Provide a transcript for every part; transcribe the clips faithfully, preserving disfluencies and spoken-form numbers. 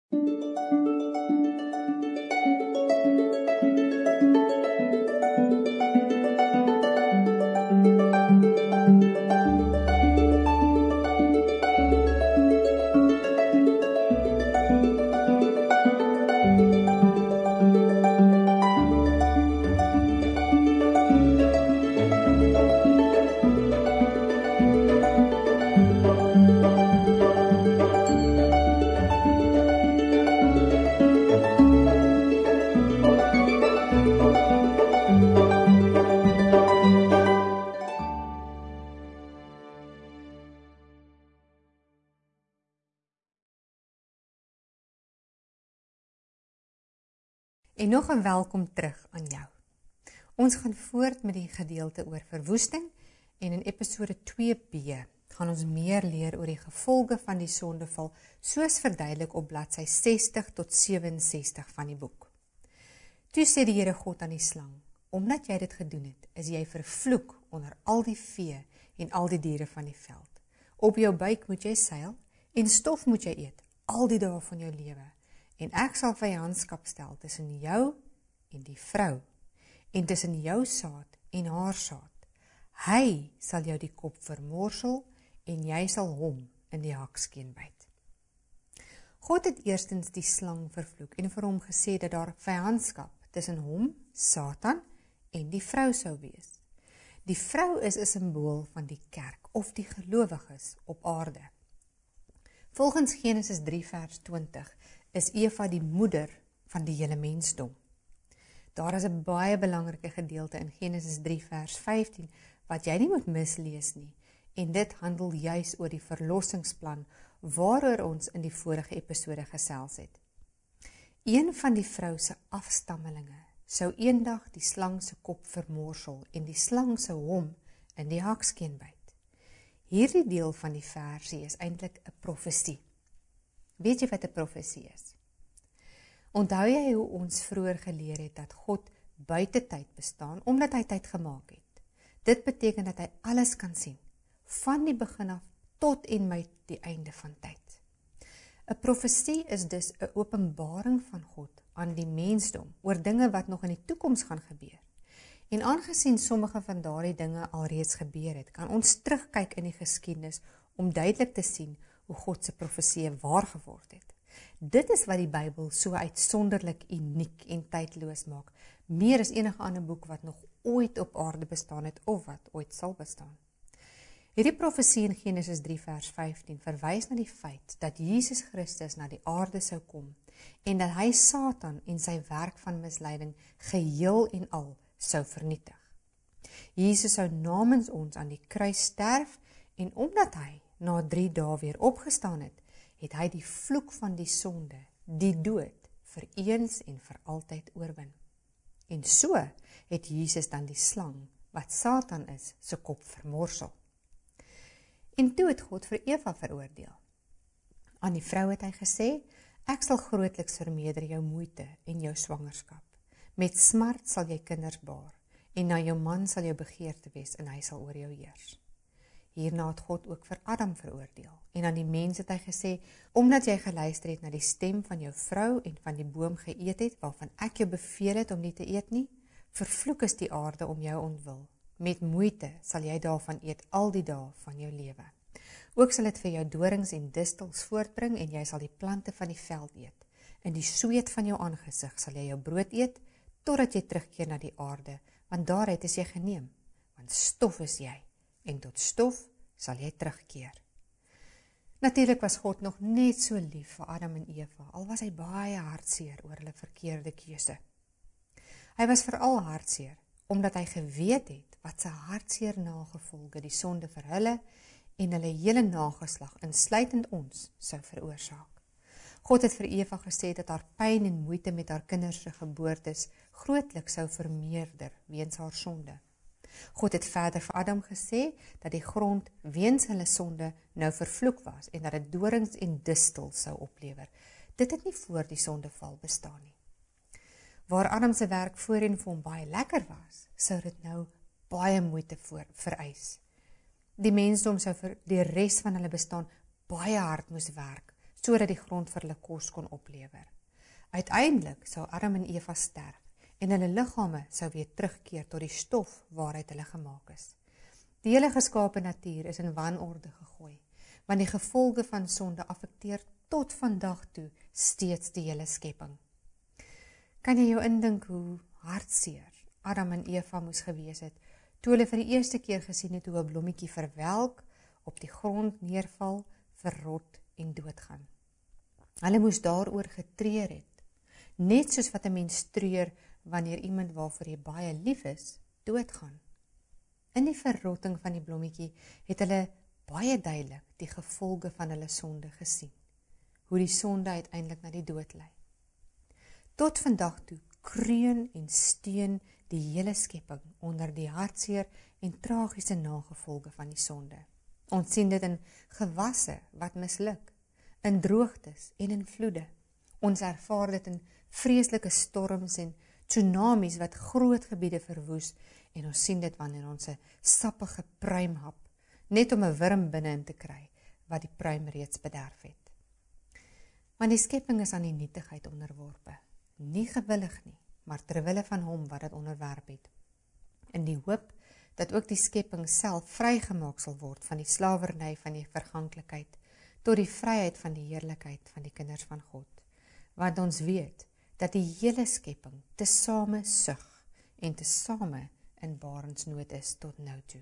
En nog 'n welkom terug aan jou. Ons gaan voort met die gedeelte oor verwoesting en in episode twee B gaan ons meer leer oor die gevolge van die sondeval soos verduidelik op bladsy sestig tot sewe-en-sestig van die boek. Toe sê die Here God aan die slang, omdat jy dit gedoen het, is jy vervloek onder al die vee en al die diere van die veld. Op jou buik moet jy seil en stof moet jy eet al die dae van jou lewe. En ek sal vyandskap stel tussen jou en die vrou, en tussen jou saad en haar saad. Hy sal jou die kop vermorsel, en jy sal hom in die hakskeen byt. God het eerstens die slang vervloek, en vir hom gesê dat daar vyandskap tussen hom, Satan, en die vrou sou wees. Die vrou is 'n simbool van die kerk, of die gelowiges op aarde. Volgens Genesis drie vers twintig, is Eva die moeder van die hele mensdom. Daar is 'n baie belangrike gedeelte in Genesis drie vers vyftien, wat jy nie moet mislees nie, en dit handel juis oor die verlossingsplan, waaroor ons in die vorige episode gesels het. Een van die vrou se afstammelinge sou eendag die slang se kop vermorsel, en die slang sou hom in die hakskeen byt. Hierdie deel van die versie is eintlik 'n profesie. Weet jy wat 'n profesie is? Onthou jy hoe ons vroeër geleer het dat God buite tyd bestaan, omdat hy tyd gemaak het? Dit beteken dat hy alles kan sien, van die begin af tot en met die einde van tyd. 'n Profesie is dus 'n openbaring van God aan die mensdom oor dinge wat nog in die toekoms gaan gebeur. En aangesien sommige van daardie dinge alreeds gebeur het, kan ons terugkyk in die geskiedenis om duidelik te sien hoe God se profeseë waar geword het. Dit is wat die Bybel so uitsonderlik uniek en tydloos maak, meer as enige ander boek wat nog ooit op aarde bestaan het of wat ooit sal bestaan. Hierdie profesie in Genesis drie vers vyftien verwys na die feit dat Jesus Christus na die aarde sou kom en dat hy Satan en sy werk van misleiding geheel en al sou vernietig. Jesus sou namens ons aan die kruis sterf en omdat hy na drie dae weer opgestaan het, het hy die vloek van die sonde, die dood, vir eens en vir altyd oorwin. En so het Jesus dan die slang, wat Satan is, se kop vermorsel. En toe het God vir Eva veroordeel. Aan die vrou het hy gesê, ek sal grootliks vermeerder jou moeite en jou swangerskap. Met smart sal jy kinders baar, en na jou man sal jou begeerte wees, en hy sal oor jou heers. Hierna het God ook vir Adam veroordeel, en aan die mens het hy gesê, omdat jy geluister het na die stem van jou vrou en van die boom geëet het, waarvan ek jou beveel het om nie te eet nie, vervloek is die aarde om jou ontwil. Met moeite sal jy daarvan eet al die dae van jou lewe. Ook sal dit vir jou dorings en distels voortbring, en jy sal die plante van die veld eet. In die sweet van jou aangesig sal jy jou brood eet, totdat jy terugkeer na die aarde, want daaruit is jy geneem, want stof is jy, en tot stof sal jy terugkeer. Natuurlik was God nog net so lief vir Adam en Eva, al was hy baie hartseer oor hulle verkeerde keuse. Hy was veral hartseer, omdat hy geweet het wat sy hartseer nagevolge die sonde vir hulle en hulle hele nageslag, insluitend ons, sou veroorsaak. God het vir Eva gesê dat haar pyn en moeite met haar kinders se geboortes grootliks sou vermeerder weens haar sonde. God het verder vir Adam gesê dat die grond weens hulle sonde nou vervloek was en dat dit dorings en distels sou oplewer. Dit het nie voor die sondeval bestaan nie. Waar Adam se werk voorheen vir hom baie lekker was, sou dit nou baie moeite voor, vereis. Die mensdom sou vir die res van hulle bestaan baie hard moes werk, sodat die grond vir hulle kos kon oplewer. Uiteindelik sou Adam en Eva sterf en hulle liggame sou weer terugkeer tot die stof waaruit hulle gemaak is. Die hele geskape natuur is in wanorde gegooi, want die gevolge van sonde affekteer tot vandag toe steeds die hele skepping. Kan jy jou indink hoe hartseer Adam en Eva moes gewees het, toe hulle vir die eerste keer gesien het hoe 'n blommetjie verwelk, op die grond neerval, verrot en doodgaan. Hulle moes daaroor getreur het, net soos wat 'n mens treur wanneer iemand waarvoor jy baie lief is, doodgaan. In die verrotting van die blommetjie het hulle baie duidelik die gevolge van hulle sonde gesien, hoe die sonde uiteindelik na die dood lei. Tot vandag toe kreun en steun die hele skepping onder die hartseer en tragiese nagevolge van die sonde. Ons sien dit in gewasse wat misluk, in droogtes en in vloede. Ons ervaar dit in vreeslike storms en tsunamies wat groot gebiede verwoes, en ons sien dit wanneer ons 'n sappige pruim hap, net om 'n wurm binne in te kry, wat die pruim reeds bederf het. Want die skepping is aan die nietigheid onderworpe, nie gewillig nie, maar terwille van hom wat dit onderwerp het, in die hoop dat ook die skepping self vrygemaak sal word van die slawerny van die verganklikheid, tot die vryheid van die heerlikheid van die kinders van God, want ons weet dat die hele skepping tesame sug en tesame in barensnood is tot nou toe.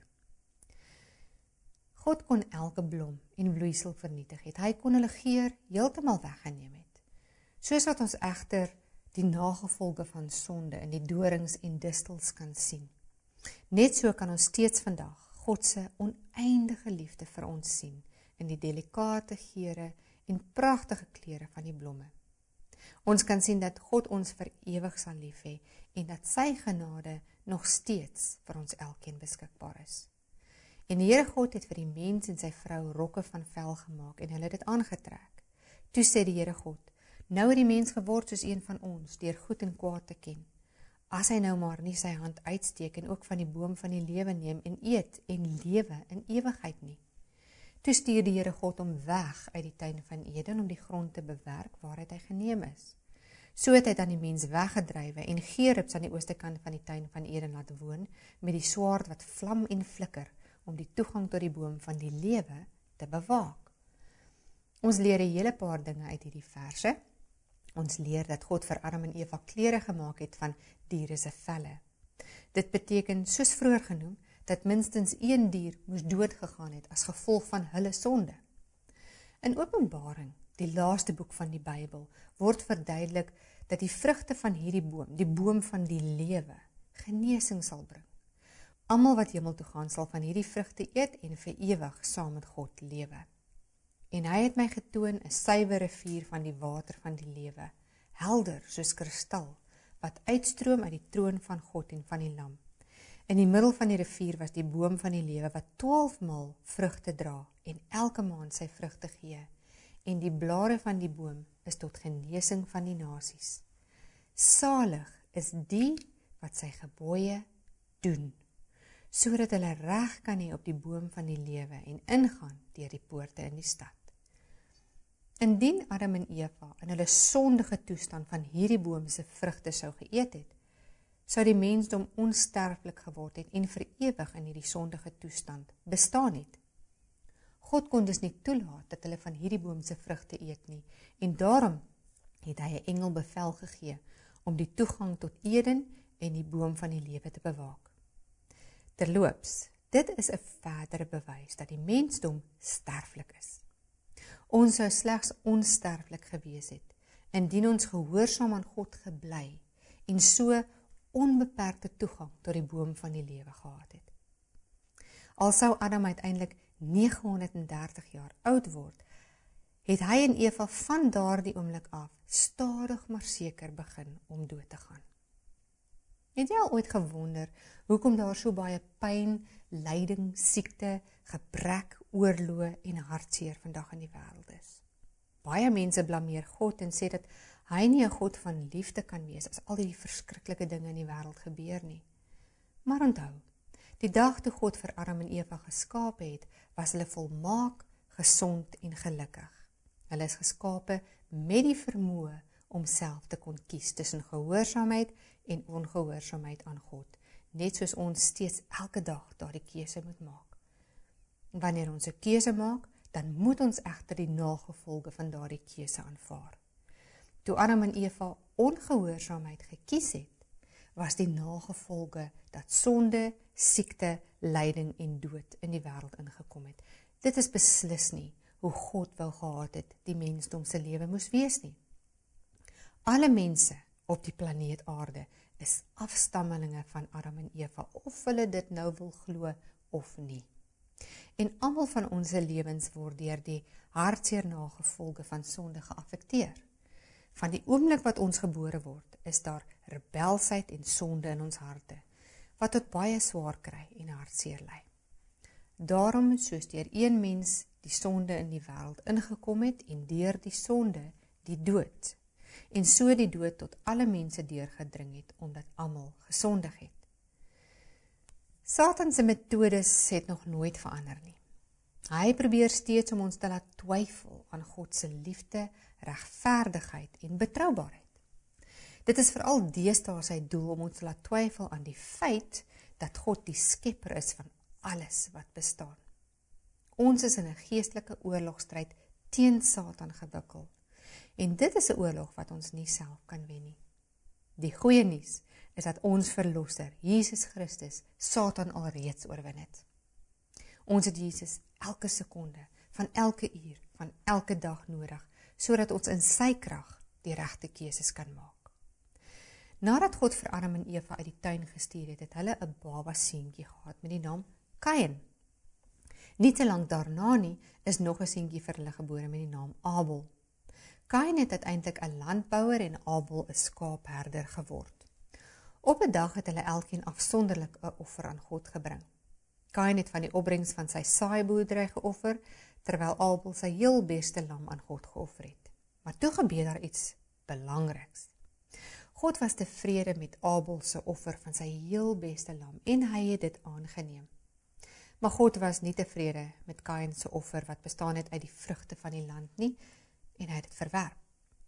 God kon elke blom en bloeisel vernietig het. Hy kon hulle geur heeltemal weggeneem het. Soos wat ons egter die nagevolge van sonde in die dorings en distels kan sien. Net so kan ons steeds vandag God se oneindige liefde vir ons sien in die delikate geure en pragtige kleure van die blomme. Ons kan sien dat God ons vir ewig sal lief hê en dat sy genade nog steeds vir ons elkeen beskikbaar is. En die Here God het vir die mens en sy vrou rokke van vel gemaak en hulle dit aangetrek. Toe sê die Here God, nou het die mens geword soos een van ons, deur goed en kwaad te ken. As hy nou maar nie sy hand uitsteek en ook van die boom van die lewe neem en eet en lewe in ewigheid nie. Toe stuur die Here God hom weg uit die tuin van Eden om die grond te bewerk waaruit hy geneem is. So het hy dan die mens weggedrywe en Gerubs aan die ooste kant van die tuin van Eden laat woon met die swaard wat vlam en flikker om die toegang tot die boom van die lewe te bewaak. Ons leer 'n hele paar dinge uit hierdie verse. Ons leer dat God vir Adam en Eva klere gemaak het van diere se velle. Dit beteken, soos vroeër genoem, dat minstens een dier moes doodgegaan het as gevolg van hulle sonde. In Openbaring, die laaste boek van die Bybel, word verduidelik dat die vrugte van hierdie boom, die boom van die lewe, genesing sal bring. Almal wat hemel toe gaan sal van hierdie vrugte eet en vir ewig saam met God lewe. En hy het my getoon 'n suiwer rivier van die water van die lewe, helder soos kristal, wat uitstroom uit die troon van God en van die Lam. In die middel van die rivier was die boom van die lewe wat twaalf maal vrugte dra en elke maand sy vrugte gee. En die blare van die boom is tot genesing van die nasies. Salig is die wat sy gebooie doen, sodat hulle reg kan hê op die boom van die lewe en ingaan deur die poorte in die stad. Indien Adam en Eva in hulle sondige toestand van hierdie boom se vrugte sou geëet het, sou die mensdom onsterflik geword het en vir ewig in hierdie sondige toestand bestaan het. God kon dus nie toelaat dat hulle van hierdie boom se vrugte eet nie, en daarom het hy 'n engel bevel gegee om die toegang tot Eden en die boom van die lewe te bewaak. Terloops, dit is 'n verdere bewys dat die mensdom sterflik is. Ons sou slegs onsterflik gewees het, indien ons gehoorsaam aan God gebly en so onbeperkte toegang tot die boom van die lewe gehad het. Al sou Adam uiteindelik negenhonderddertig jaar oud word, het hy en Eva van daardie oomblik af stadig maar seker begin om dood te gaan. Het jy al ooit gewonder hoekom daar so baie pyn, lyding, siekte, gebrek, oorlog en hartseer vandag in die wêreld is? Baie mense blameer God en sê dat hy nie 'n God van liefde kan wees as al die verskriklike dinge in die wêreld gebeur nie. Maar onthou, die dag toe God vir Adam en Eva geskaap het, was hulle volmaak, gesond en gelukkig. Hulle is geskape met die vermoë om self te kon kies tussen gehoorsaamheid en ongehoorsaamheid aan God, net soos ons steeds elke dag daardie keuse moet maak. Wanneer ons 'n keuse maak, dan moet ons egter die nagevolge van daardie keuse aanvaar. Toe Adam en Eva ongehoorsaamheid gekies het, was die nagevolge dat sonde, siekte, lyding en dood in die wêreld ingekom het. Dit is beslis nie hoe God wou gehad het die mensdom se lewe moes wees nie. Alle mense op die planeet Aarde is afstammelinge van Adam en Eva, of hulle dit nou wil glo of nie. En almal van ons lewens word deur die hartseer nagevolge van sonde geaffekteer. Van die oomblik wat ons gebore word, is daar rebelsheid en sonde in ons harte, wat tot baie swaar kry en hartseer lei. Daarom, soos deur een mens die sonde in die wêreld ingekom het, en deur die sonde die dood, en so die dood tot alle mense deurgedring het, omdat almal gesondig het. Satan se metodes het nog nooit verander nie. Hy probeer steeds om ons te laat twyfel aan God se liefde, regverdigheid en betroubaarheid. Dit is veral deesdae sy doel om ons te laat twyfel aan die feit dat God die skepper is van alles wat bestaan. Ons is in 'n geestelike oorlogstryd teen Satan gewikkel. En dit is 'n oorlog wat ons nie self kan wen nie. Die goeie nuus is dat ons verlosser, Jesus Christus, Satan alreeds oorwin het. Ons het Jesus elke sekonde, van elke uur, van elke dag nodig, sodat ons in sy krag die regte keuses kan maak. Nadat God vir Adam en Eva uit die tuin gestuur het, het hulle 'n baba seentjie gehad met die naam Kain. Nie te lank daarna nie, is nog 'n seentjie vir hulle gebore met die naam Abel. Kain het uiteindelik 'n landbouer en Abel 'n skaapherder geword. Op 'n dag het hulle elkeen afsonderlik 'n offer aan God gebring. Kain het van die opbrengs van sy saaiboerdery geoffer, terwyl Abel sy heel beste lam aan God geoffer het. Maar toe gebeur daar iets belangriks. God was tevrede met Abel se offer van sy heel beste lam en hy het dit aangeneem. Maar God was nie tevrede met Kain se offer wat bestaan het uit die vrugte van die land nie, en hy het dit verwerp.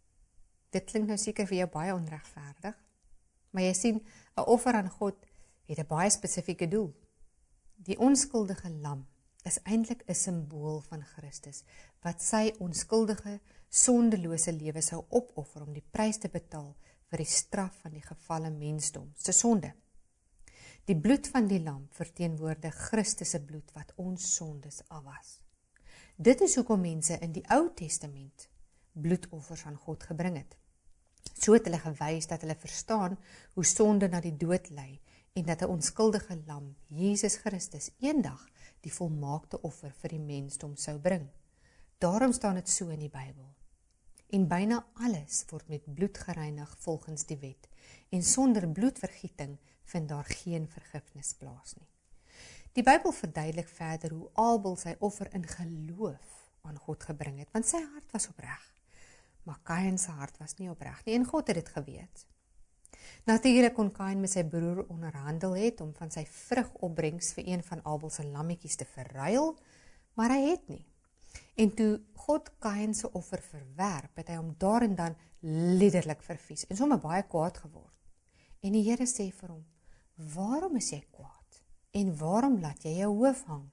Dit klink nou seker vir jou baie onregverdig, maar jy sien, 'n offer aan God het 'n baie spesifieke doel. Die onskuldige lam is eintlik 'n simbool van Christus, wat sy onskuldige, sondelose lewe sou opoffer om die prys te betaal vir die straf van die gefalle mensdom se sonde. Die bloed van die lam verteenwoordig Christus se bloed wat ons sondes afwas. Dit is hoekom mense in die Ou Testament bloedoffers aan God gebring het. So het hulle gewys dat hulle verstaan hoe sonde na die dood lei en dat 'n onskuldige lam, Jesus Christus, eendag die volmaakte offer vir die mensdom sou bring. Daarom staan dit so in die Bybel. En byna alles word met bloed gereinig volgens die wet, en sonder bloedvergieting vind daar geen vergifnis plaas nie. Die Bybel verduidelik verder hoe Abel sy offer in geloof aan God gebring het, want sy hart was opreg. Maar Kain se hart was nie opreg nie, en God het dit geweet. Natuurlik kon Kain met sy broer onderhandel het om van sy vrugopbrengs vir een van Abel se lammetjies te verruil, maar hy het nie. En toe God Kain se offer verwerp, het hy hom daar en dan liderlik vervies en sommer baie kwaad geword. En die Here sê vir hom: "Waarom is jy kwaad? En waarom laat jy jou hoof hang?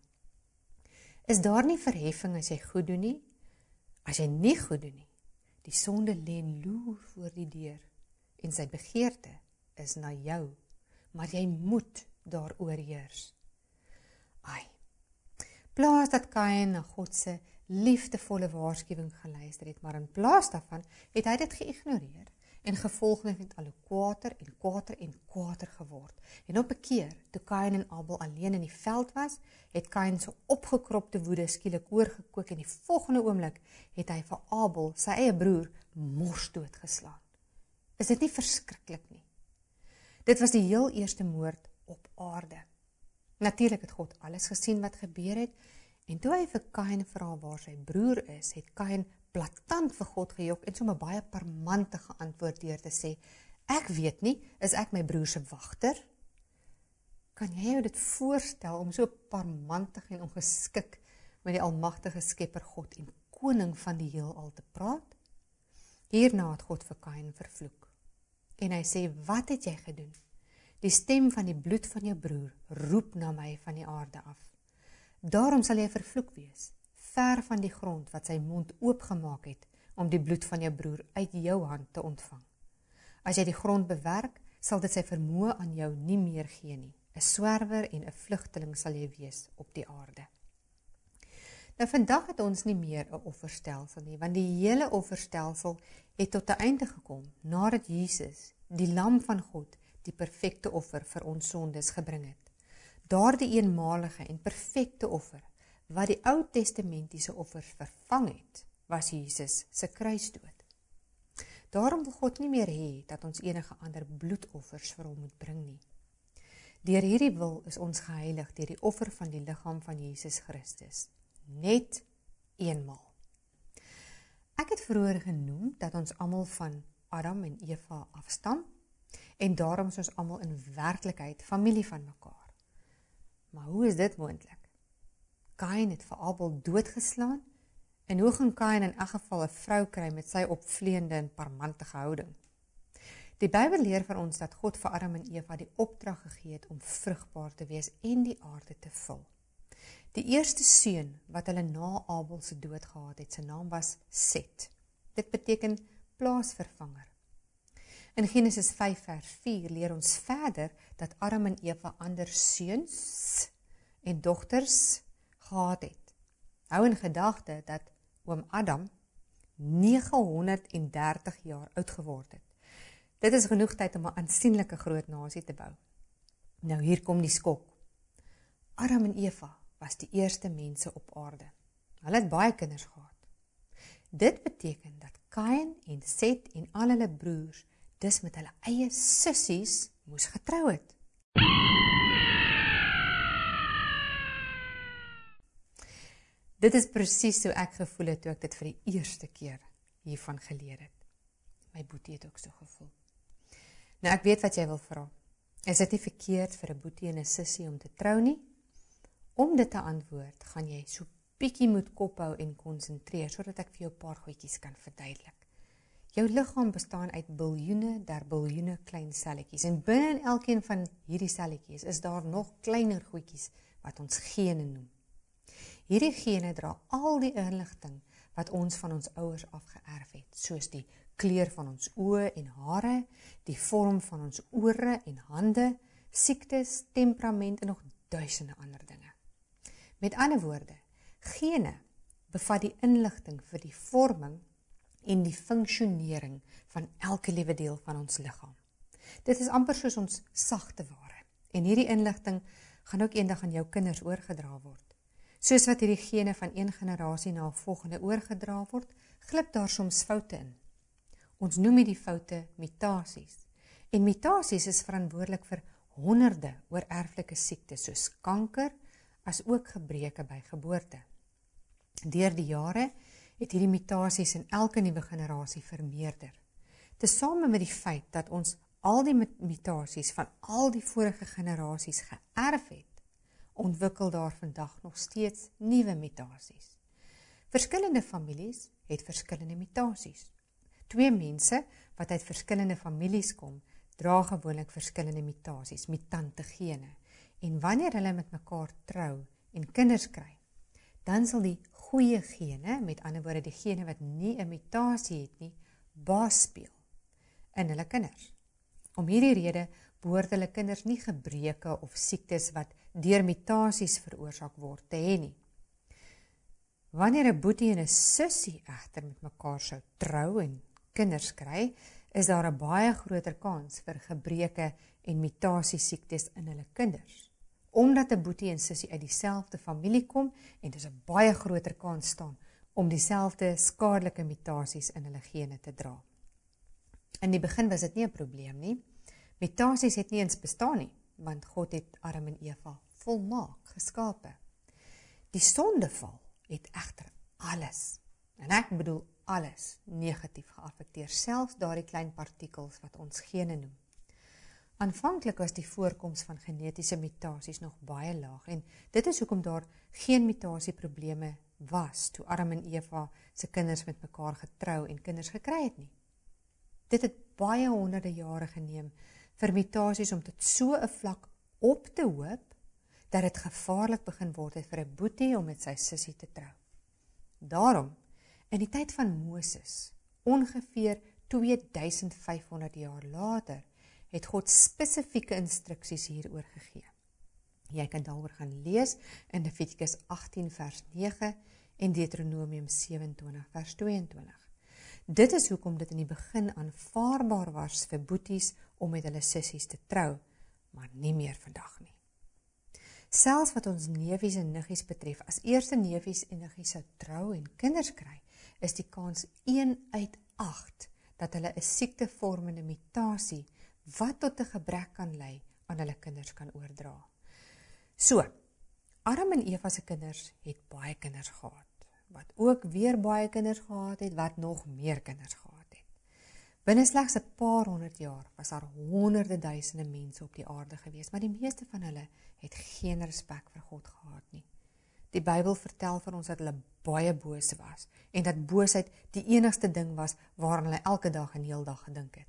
Is daar nie verheffing as jy goed doen nie? As jy nie goed doen nie, die sonde lê loer voor die deur en sy begeerte is na jou, maar jy moet daar oorheers." Ai, plaas dat Kain na God se liefdevolle waarskuwing geluister het, maar in plaas daarvan het hy dit geïgnoreer en gevolglik het al hoe kwater en kwater en kwater geword. En op 'n keer, toe Kain en Abel alleen in die veld was, het Kain so opgekropte woede skielik oorgekook en die volgende oomblik het hy vir Abel, sy eie broer, morsdood geslaan. Is dit nie verskriklik nie? Dit was die heel eerste moord op aarde. Natuurlik het God alles gesien wat gebeur het, en toe hy vir Kain vra waar sy broer is, het Kain blaatant vir God gejok en sommer baie parmantig geantwoord deur te sê: "Ek weet nie, is ek my broer se wagter?" Kan jy jou dit voorstel om so parmantig en ongeskik met die almagtige Skepper God en koning van die heelal te praat. Hierna het God vir Kain vervloek. En hy sê, wat het jy gedoen? Die stem van die bloed van jou broer roep na my van die aarde af. Daarom sal jy vervloek wees, ver van die grond wat sy mond oopgemaak het, om die bloed van jou broer uit jou hand te ontvang. As jy die grond bewerk, sal dit sy vermoë aan jou nie meer gee nie. 'n Swerwer en 'n vlugteling sal jy wees op die aarde. Nou vandag het ons nie meer 'n offerstelsel nie, want die hele offerstelsel het tot 'n einde gekom, nadat Jesus, die lam van God, die perfekte offer vir ons sondes gebring het. Daardie eenmalige en perfekte offer, wat die Ou Testamentiese offers vervang het, was Jesus se kruisdood. Daarom wil God nie meer hê dat ons enige ander bloedoffers vir hom moet bring nie. Deur hierdie wil is ons geheilig deur die offer van die liggaam van Jesus Christus. Net eenmaal. Ek het vroeër genoem dat ons almal van Adam en Eva afstam en daarom is ons almal in werklikheid familie van mekaar. Maar hoe is dit moontlik? Kain het vir Abel doodgeslaan en hoe gaan Kain in elk geval 'n vrou kry met sy opvleende en parmantige houding? Die Bybel leer vir ons dat God vir Adam en Eva die opdrag gegee het om vrugbaar te wees en die aarde te vul. Die eerste seun wat hulle na Abel se dood gehad het, sy naam was Set. Dit beteken plaasvervanger. In Genesis vyf vers vier leer ons verder dat Adam en Eva ander seuns en dogters gehad het. Hou in gedagte dat oom Adam nege honderd en dertig jaar oud geword het. Dit is genoeg tyd om 'n aansienlike groot nasie te bou. Nou hier kom die skok. Adam en Eva was die eerste mense op aarde. Hulle het baie kinders gehad. Dit beteken dat Kain en Set en al hulle broers dus met hulle eie sissies moes getrou het. Dit is presies so ek gevoel het toe ek dit vir die eerste keer hiervan geleer het. My boetie het ook so gevoel. Nou ek weet wat jy wil vra. Is dit nie verkeerd vir 'n boetie en 'n sussie om te trou nie? Om dit te antwoord, gaan jy so bietjie moet kophou en konsentreer, sodat ek vir jou 'n paar goedjies kan verduidelik. Jou liggaam bestaan uit biljoene der biljoene klein selletjies, en binne in elkeen van hierdie selletjies is daar nog kleiner goedjies wat ons gene noem. Hierdie gene dra al die inligting wat ons van ons ouers afgeërf het, soos die kleur van ons oë en hare, die vorm van ons ore en hande, siektes, temperament en nog duisende ander dinge. Met ander woorde, gene bevat die inligting vir die vorming en die funksionering van elke liewe deel van ons liggaam. Dit is amper soos ons sagte ware, en hierdie inligting gaan ook eendag aan jou kinders oorgedra word. Soos wat hierdie gene van een generasie na 'n volgende oorgedra word, glip daar soms foute in. Ons noem die foute mutasies. En mutasies is verantwoordelik vir honderde oorerflike siektes soos kanker, as ook gebreke by geboorte. Deur die jare het hierdie mutasies in elke nuwe generasie vermeerder. Tesame met die feit dat ons al die mutasies van al die vorige generasies geërf het, ontwikkel daar vandag nog steeds nuwe mutasies. Verskillende families het verskillende mutasies. Twee mense wat uit verskillende families kom, dra gewoonlik verskillende mutasies, mutante gene. En wanneer hulle met mekaar trou en kinders kry, dan sal die goeie gene, met ander woorde die gene wat nie 'n mutasie het nie, baas speel in hulle kinders. Om hierdie rede behoort hulle kinders nie gebreke of siektes wat deur mutasies veroorsaak word te hê nie. Wanneer 'n boetie en 'n sussie egter met mekaar sou trou en kinders kry, is daar 'n baie groter kans vir gebreke en mutasiesiektes in hulle kinders. Omdat 'n boetie en sussie uit dieselfde familie kom, en dis 'n baie groter kans staan om dieselfde skadelike mutasies in hulle gene te dra. In die begin was dit nie 'n probleem nie. Mutasies het nie eens bestaan nie, want God het Adam en Eva volmaak geskape. Die sondeval het egter alles, en ek bedoel alles, negatief geaffekteer, selfs daardie klein partikels wat ons gene noem. Aanvanklik was die voorkoms van genetiese mutasies nog baie laag, en dit is hoekom daar geen mutasieprobleme was toe Adam en Eva se kinders met mekaar getrou en kinders gekry het nie. Dit het baie honderde jare geneem vir mutasies om tot so 'n vlak op te hoop dat dit gevaarlik begin word het vir 'n boetie om met sy sussie te trou. Daarom, in die tyd van Moses, ongeveer twee duisend vyfhonderd jaar later, het God spesifieke instruksies hieroor gegee. Jy kan daaroor gaan lees in Levitikus agttien vers nege en Deuteronomium sewe-en-twintig vers twee-en-twintig. Dit is hoekom dit in die begin aanvaarbaar was vir boeties om met hulle sissies te trou, maar nie meer vandag nie. Selfs wat ons neefies en niggies betref, as eerste neefies en niggies sou trou en kinders kry, is die kans een uit agt dat hulle 'n siektevormende mutasie wat tot 'n gebrek kan lei aan hulle kinders kan oordra. So, Adam en Eva se kinders het baie kinders gehad, wat ook weer baie kinders gehad het, wat nog meer kinders gehad het. Binne slegs 'n paar honderd jaar was daar honderde duisende mense op die aarde gewees, maar die meeste van hulle het geen respek vir God gehad nie. Die Bybel vertel vir ons dat hulle baie boos was en dat boosheid die enigste ding was waaraan hulle elke dag en heel dag gedink het.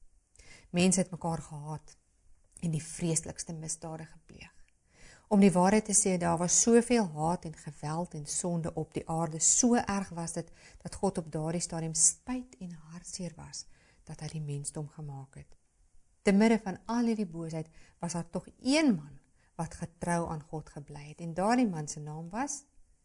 Mense het mekaar gehaat en die vreeslikste misdade gepleeg. Om die waarheid te sê, daar was soveel haat en geweld en sonde op die aarde, so erg was dit, dat God op daardie stadium spyt en hartseer was, dat hy die mensdom gemaak het. Te midde van al hierdie boosheid, was daar tog een man, wat getrou aan God gebly het, en daardie man se naam was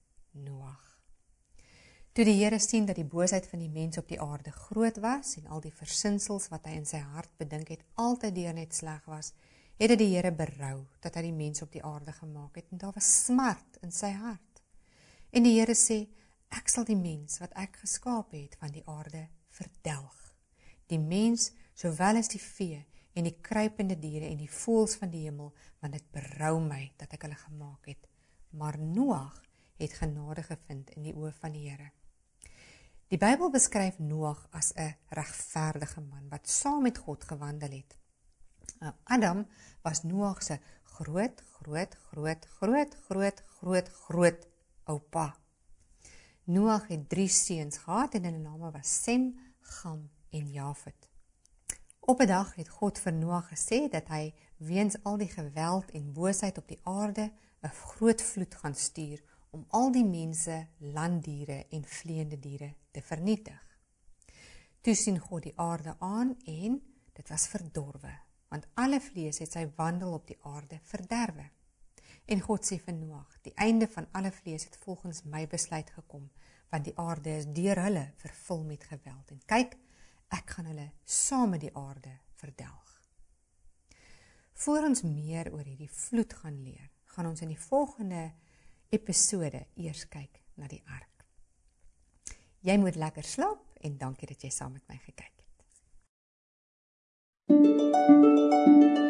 Noag. Toe die Here sien dat die boosheid van die mens op die aarde groot was, en al die versinsels wat hy in sy hart bedink het, altyd deur net sleg was, het die Here berou, dat hy die mens op die aarde gemaak het, en daar was smart in sy hart. En die Here sê, ek sal die mens wat ek geskaap het van die aarde verdelg. Die mens, sowel as die vee, en die kruipende diere, en die voëls van die hemel, want dit berou my, dat ek hulle gemaak het. Maar Noag het genade gevind in die oë van die Here. Die Bybel beskryf Noag as 'n regverdige man, wat saam met God gewandel het. Adam was Noag se groot, groot, groot, groot, groot, groot, groot oupa. Noag het drie seuns gehad en hulle name was Sem, Gam en Jafet. Op 'n dag het God vir Noag gesê dat hy weens al die geweld en boosheid op die aarde 'n groot vloed gaan stuur om al die mense, landdiere en vleiende diere te vernietig. Toe sien God die aarde aan en dit was verdorwe, want alle vlees het sy wandel op die aarde verderwe. En God sê vir Noag, die einde van alle vlees het volgens my besluit gekom, want die aarde is deur hulle vervul met geweld. En kyk, ek gaan hulle saam met die aarde verdelg. Voor ons meer oor hierdie vloed gaan leer, gaan ons in die volgende episode eers kyk na die ark. Jy moet lekker slaap en dankie dat jy saam met my gekyk het.